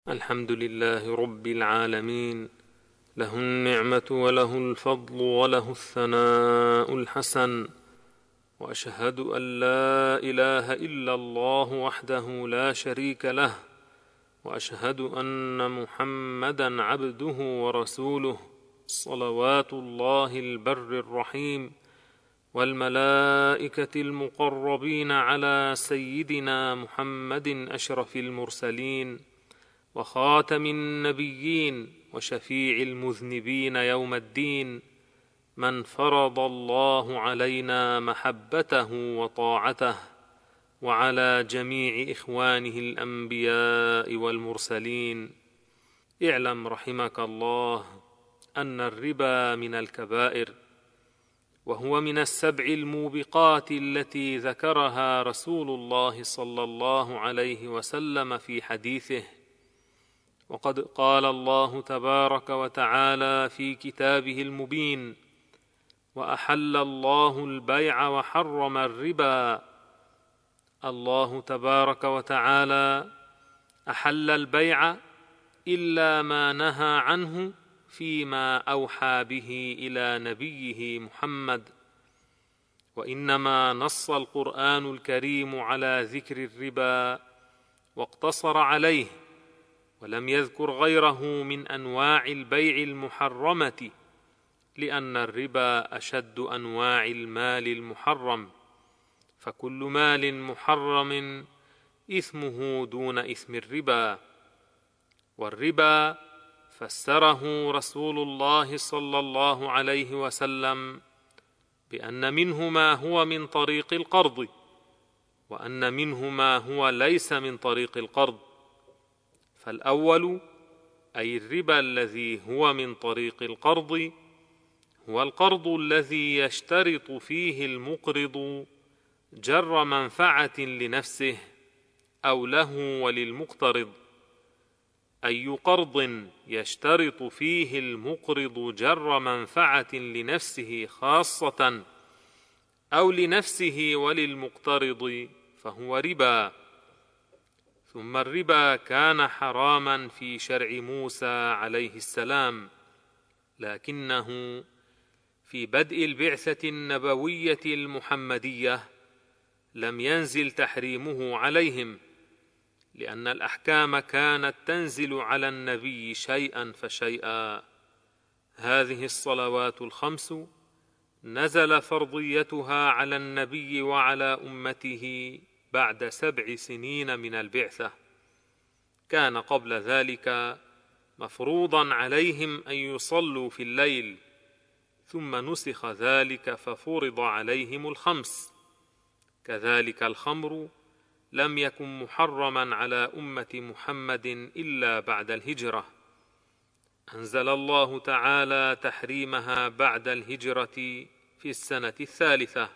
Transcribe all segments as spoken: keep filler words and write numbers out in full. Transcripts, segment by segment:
الحمد لله رب العالمين، له النعمة وله الفضل وله الثناء الحسن، وأشهد أن لا إله إلا الله وحده لا شريك له، وأشهد أن محمدًا عبده ورسوله، صلوات الله البر الرحيم والملائكة المقربين على سيدنا محمد أشرف المرسلين وخاتم النبيين وشفيع المذنبين يوم الدين، من فرض الله علينا محبته وطاعته، وعلى جميع إخوانه الأنبياء والمرسلين. اعلم رحمك الله أن الربا من الكبائر، وهو من السبع الموبقات التي ذكرها رسول الله صلى الله عليه وسلم في حديثه. وقد قال الله تبارك وتعالى في كتابه المبين: وأحل الله البيع وحرم الربا. الله تبارك وتعالى أحل البيع إلا ما نهى عنه فيما أوحى به إلى نبيه محمد، وإنما نص القرآن الكريم على ذكر الربا واقتصر عليه، ولم يذكر غيره من أنواع البيع المحرمة، لأن الربا أشد أنواع المال المحرم، فكل مال محرم إثمه دون إثم الربا. والربا فسره رسول الله صلى الله عليه وسلم بأن منه ما هو من طريق القرض، وأن منه ما هو ليس من طريق القرض. فالأول أي الربا الذي هو من طريق القرض هو القرض الذي يشترط فيه المقرض جر منفعة لنفسه أو له وللمقترض. أي قرض يشترط فيه المقرض جر منفعة لنفسه خاصة أو لنفسه وللمقترض فهو ربا. ثم الربا كان حراما في شرع موسى عليه السلام، لكنه في بدء البعثة النبوية المحمدية لم ينزل تحريمه عليهم، لأن الأحكام كانت تنزل على النبي شيئا فشيئا. هذه الصلوات الخمس نزل فرضيتها على النبي وعلى أمته بعد سبع سنين من البعثة. كان قبل ذلك مفروضا عليهم أن يصلوا في الليل، ثم نسخ ذلك ففرض عليهم الخمس. كذلك الخمر لم يكن محرما على أمة محمد إلا بعد الهجرة، أنزل الله تعالى تحريمها بعد الهجرة في السنة الثالثة.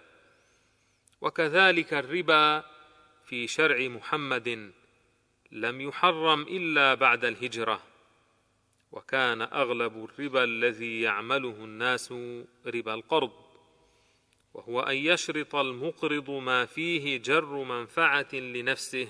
وكذلك الربا في شرع محمد لم يحرم إلا بعد الهجرة، وكان أغلب الربا الذي يعمله الناس ربا القرض، وهو أن يشرط المقرض ما فيه جر منفعة لنفسه،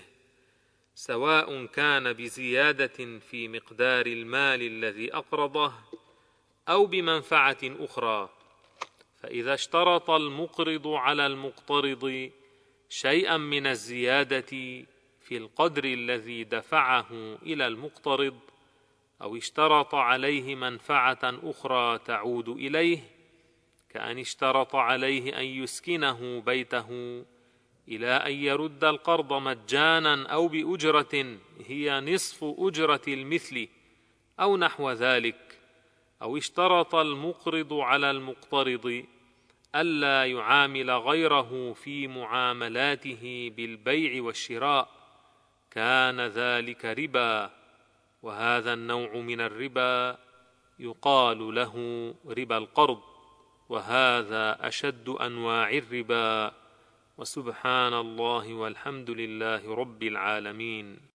سواء كان بزيادة في مقدار المال الذي أقرضه أو بمنفعة أخرى. فإذا اشترط المقرض على المقترض شيئا من الزيادة في القدر الذي دفعه إلى المقترض، أو اشترط عليه منفعة أخرى تعود إليه، كأن اشترط عليه أن يسكنه بيته إلى أن يرد القرض مجانا أو بأجرة هي نصف أجرة المثل أو نحو ذلك، أو اشترط المقرض على المقترض ألا يعامل غيره في معاملاته بالبيع والشراء، كان ذلك ربا. وهذا النوع من الربا يقال له ربا القرض، وهذا أشد أنواع الربا. وسبحان الله والحمد لله رب العالمين.